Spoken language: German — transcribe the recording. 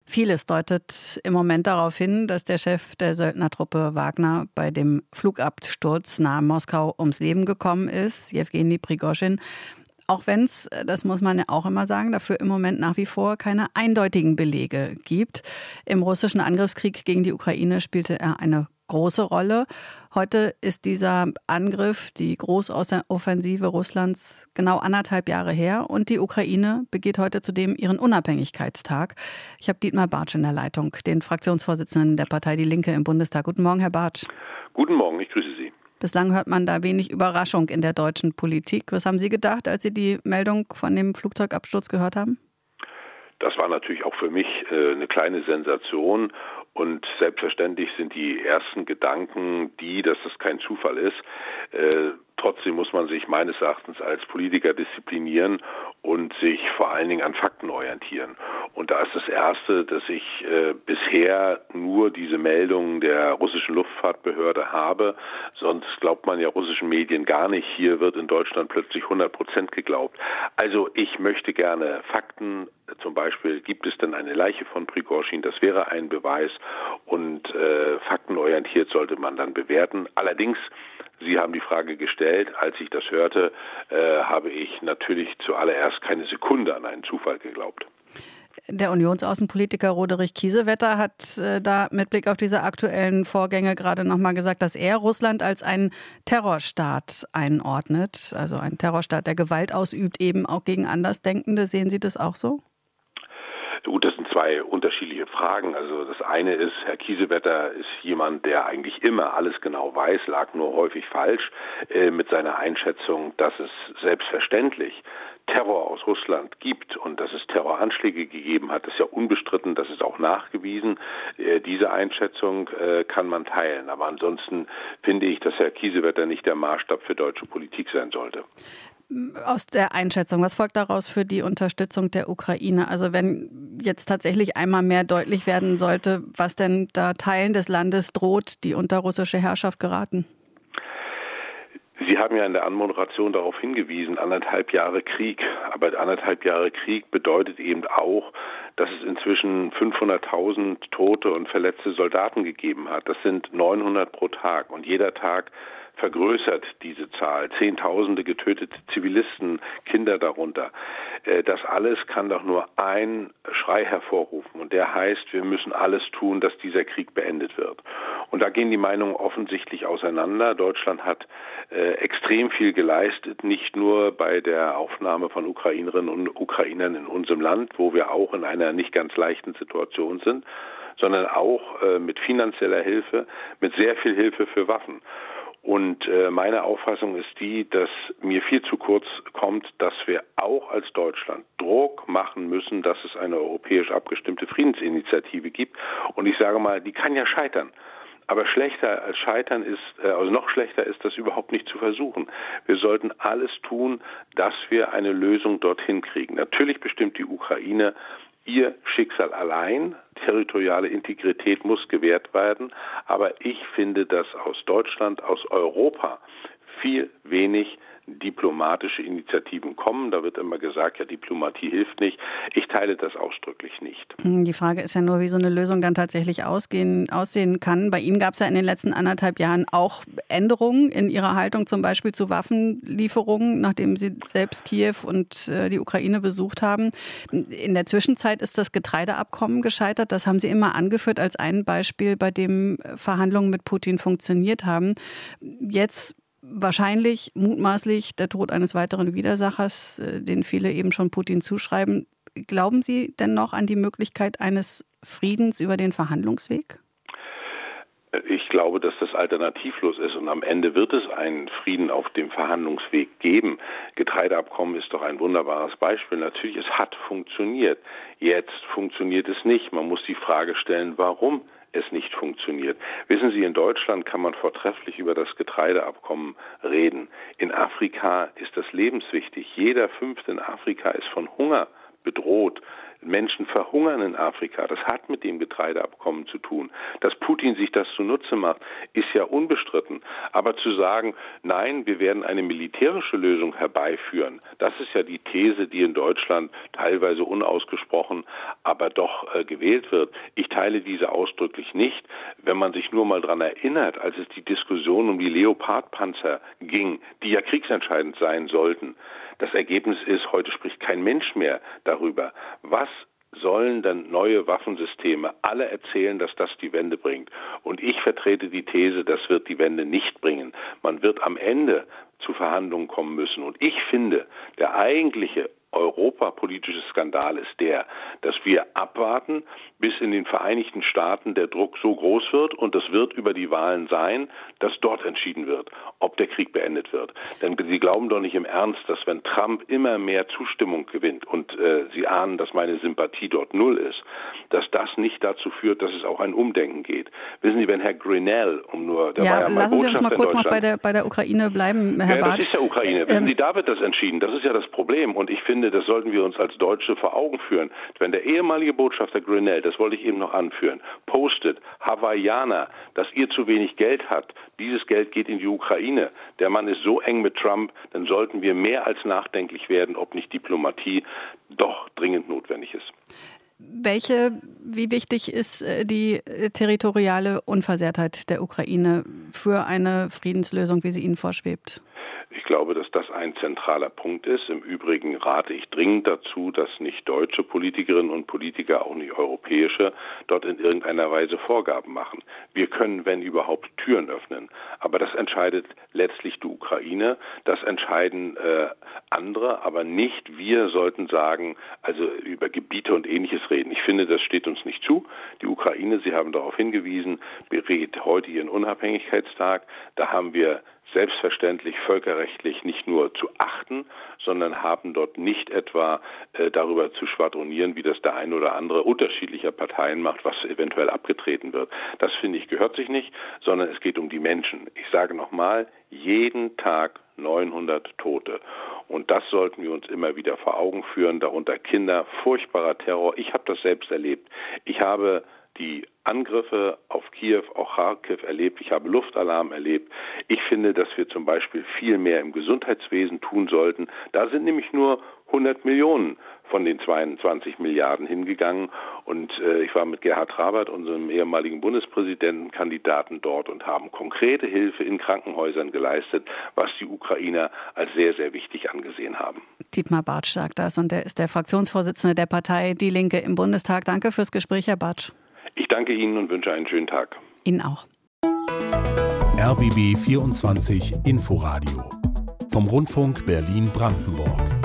Vieles deutet im Moment darauf hin, dass der Chef der Söldnertruppe Wagner bei dem Flugabsturz nahe Moskau ums Leben gekommen ist, Jewgeni Prigoschin. Auch wenn es, das muss man ja auch immer sagen, dafür im Moment nach wie vor keine eindeutigen Belege gibt. Im russischen Angriffskrieg gegen die Ukraine spielte er eine große Rolle. Heute ist dieser Angriff, die Großoffensive Russlands, genau 1,5 Jahre her und die Ukraine begeht heute zudem ihren Unabhängigkeitstag. Ich habe Dietmar Bartsch in der Leitung, den Fraktionsvorsitzenden der Partei Die Linke im Bundestag. Guten Morgen, Herr Bartsch. Guten Morgen, ich grüße Sie. Bislang hört man da wenig Überraschung in der deutschen Politik. Was haben Sie gedacht, als Sie die Meldung von dem Flugzeugabsturz gehört haben? Das war natürlich auch für mich eine kleine Sensation. Und selbstverständlich sind die ersten Gedanken dass das kein Zufall ist. Trotzdem muss man sich meines Erachtens als Politiker disziplinieren und sich vor allen Dingen an Fakten orientieren. Und da ist das Erste, dass ich bisher nur diese Meldungen der russischen Luftfahrtbehörde habe. Sonst glaubt man ja russischen Medien gar nicht. Hier wird in Deutschland plötzlich 100% geglaubt. Also ich möchte gerne Fakten. Zum Beispiel, gibt es denn eine Leiche von Prigoschin? Das wäre ein Beweis. Und faktenorientiert sollte man dann bewerten. Allerdings, Sie haben die Frage gestellt, als ich das hörte, habe ich natürlich zuallererst keine Sekunde an einen Zufall geglaubt. Der Unionsaußenpolitiker Roderich Kiesewetter hat da mit Blick auf diese aktuellen Vorgänge gerade nochmal gesagt, dass er Russland als einen Terrorstaat einordnet. Also ein Terrorstaat, der Gewalt ausübt, eben auch gegen Andersdenkende. Sehen Sie das auch so? Gut, das sind zwei unterschiedliche Fragen. Also das eine ist, Herr Kiesewetter ist jemand, der eigentlich immer alles genau weiß, lag nur häufig falsch mit seiner Einschätzung, dass es selbstverständlich Terror aus Russland gibt und dass es Terroranschläge gegeben hat, ist ja unbestritten, das ist auch nachgewiesen. Diese Einschätzung kann man teilen. Aber ansonsten finde ich, dass Herr Kiesewetter nicht der Maßstab für deutsche Politik sein sollte. Aus der Einschätzung, was folgt daraus für die Unterstützung der Ukraine? Also wenn jetzt tatsächlich einmal mehr deutlich werden sollte, was denn da Teilen des Landes droht, die unter russische Herrschaft geraten? Sie haben ja in der Anmoderation darauf hingewiesen, 1,5 Jahre Krieg. Aber 1,5 Jahre Krieg bedeutet eben auch, dass es inzwischen 500.000 tote und verletzte Soldaten gegeben hat. Das sind 900 pro Tag und jeder Tag vergrößert diese Zahl. Zehntausende getötete Zivilisten, Kinder darunter. Das alles kann doch nur ein Schrei hervorrufen. Und der heißt, wir müssen alles tun, dass dieser Krieg beendet wird. Und da gehen die Meinungen offensichtlich auseinander. Deutschland hat extrem viel geleistet, nicht nur bei der Aufnahme von Ukrainerinnen und Ukrainern in unserem Land, wo wir auch in einer nicht ganz leichten Situation sind, sondern auch mit finanzieller Hilfe, mit sehr viel Hilfe für Waffen. Und meine Auffassung ist die, dass mir viel zu kurz kommt, dass wir auch als Deutschland Druck machen müssen, dass es eine europäisch abgestimmte Friedensinitiative gibt. Und ich sage mal, die kann ja scheitern. Aber schlechter als scheitern ist, also noch schlechter ist, das überhaupt nicht zu versuchen. Wir sollten alles tun, dass wir eine Lösung dorthin kriegen. Natürlich bestimmt die Ukraine ihr Schicksal allein. Territoriale Integrität muss gewährt werden. Aber ich finde, dass aus Deutschland, aus Europa viel wenig diplomatische Initiativen kommen. Da wird immer gesagt, ja, Diplomatie hilft nicht. Ich teile das ausdrücklich nicht. Die Frage ist ja nur, wie so eine Lösung dann tatsächlich aussehen kann. Bei Ihnen gab es ja in den letzten 1,5 Jahren auch Änderungen in Ihrer Haltung, zum Beispiel zu Waffenlieferungen, nachdem Sie selbst Kiew und die Ukraine besucht haben. In der Zwischenzeit ist das Getreideabkommen gescheitert. Das haben Sie immer angeführt als ein Beispiel, bei dem Verhandlungen mit Putin funktioniert haben. Jetzt wahrscheinlich, mutmaßlich, der Tod eines weiteren Widersachers, den viele eben schon Putin zuschreiben. Glauben Sie denn noch an die Möglichkeit eines Friedens über den Verhandlungsweg? Ich glaube, dass das alternativlos ist und am Ende wird es einen Frieden auf dem Verhandlungsweg geben. Getreideabkommen ist doch ein wunderbares Beispiel. Natürlich, es hat funktioniert. Jetzt funktioniert es nicht. Man muss die Frage stellen, warum es nicht funktioniert. Wissen Sie, in Deutschland kann man vortrefflich über das Getreideabkommen reden. In Afrika ist das lebenswichtig. Jeder Fünfte in Afrika ist von Hunger bedroht. Menschen verhungern in Afrika. Das hat mit dem Getreideabkommen zu tun. Dass Putin sich das zunutze macht, ist ja unbestritten. Aber zu sagen, nein, wir werden eine militärische Lösung herbeiführen, das ist ja die These, die in Deutschland teilweise unausgesprochen, aber doch gewählt wird. Ich teile diese ausdrücklich nicht. Wenn man sich nur mal daran erinnert, als es die Diskussion um die Leopard-Panzer ging, die ja kriegsentscheidend sein sollten, das Ergebnis ist, heute spricht kein Mensch mehr darüber. Was sollen dann neue Waffensysteme? Alle erzählen, dass das die Wende bringt. Und ich vertrete die These, das wird die Wende nicht bringen. Man wird am Ende zu Verhandlungen kommen müssen. Und ich finde, der eigentliche europapolitische Skandal ist der, dass wir abwarten, bis in den Vereinigten Staaten der Druck so groß wird, und das wird über die Wahlen sein, dass dort entschieden wird, ob der Krieg beendet wird. Denn Sie glauben doch nicht im Ernst, dass wenn Trump immer mehr Zustimmung gewinnt, und Sie ahnen, dass meine Sympathie dort null ist, dass das nicht dazu führt, dass es auch ein Umdenken geht. Wissen Sie, wenn Herr Grenell, lassen Sie uns mal kurz noch bei der Ukraine bleiben, Herr Bartsch. Das ist ja Ukraine. Wissen Sie, da wird das entschieden. Das ist ja das Problem. Und ich finde, das sollten wir uns als Deutsche vor Augen führen. Wenn der ehemalige Botschafter Grenell, das wollte ich eben noch anführen, postet, Hawaiianer, dass ihr zu wenig Geld habt, dieses Geld geht in die Ukraine, der Mann ist so eng mit Trump, dann sollten wir mehr als nachdenklich werden, ob nicht Diplomatie doch dringend notwendig ist. Wie wichtig ist die territoriale Unversehrtheit der Ukraine für eine Friedenslösung, wie sie Ihnen vorschwebt? Ich glaube, dass das ein zentraler Punkt ist. Im Übrigen rate ich dringend dazu, dass nicht deutsche Politikerinnen und Politiker, auch nicht europäische, dort in irgendeiner Weise Vorgaben machen. Wir können, wenn überhaupt, Türen öffnen. Aber das entscheidet letztlich die Ukraine. Das entscheiden andere, aber nicht wir sollten sagen, also über Gebiete und Ähnliches reden. Ich finde, das steht uns nicht zu. Die Ukraine, Sie haben darauf hingewiesen, berät heute ihren Unabhängigkeitstag. Da haben wir selbstverständlich völkerrechtlich nicht nur zu achten, sondern haben dort nicht etwa darüber zu schwadronieren, wie das der ein oder andere unterschiedlicher Parteien macht, was eventuell abgetreten wird. Das, finde ich, gehört sich nicht, sondern es geht um die Menschen. Ich sage nochmal, jeden Tag 900 Tote. Und das sollten wir uns immer wieder vor Augen führen, darunter Kinder, furchtbarer Terror. Ich habe das selbst erlebt. Ich habe die Angriffe auf Kiew, auch Kharkiv erlebt. Ich habe Luftalarm erlebt. Ich finde, dass wir zum Beispiel viel mehr im Gesundheitswesen tun sollten. Da sind nämlich nur 100 Millionen von den 22 Milliarden hingegangen. Und ich war mit Gerhard Rabert, unserem ehemaligen Bundespräsidentenkandidaten, dort und haben konkrete Hilfe in Krankenhäusern geleistet, was die Ukrainer als sehr, sehr wichtig angesehen haben. Dietmar Bartsch sagt das, und er ist der Fraktionsvorsitzende der Partei Die Linke im Bundestag. Danke fürs Gespräch, Herr Bartsch. Ich danke Ihnen und wünsche einen schönen Tag. Ihnen auch. RBB 24 Inforadio vom Rundfunk Berlin-Brandenburg.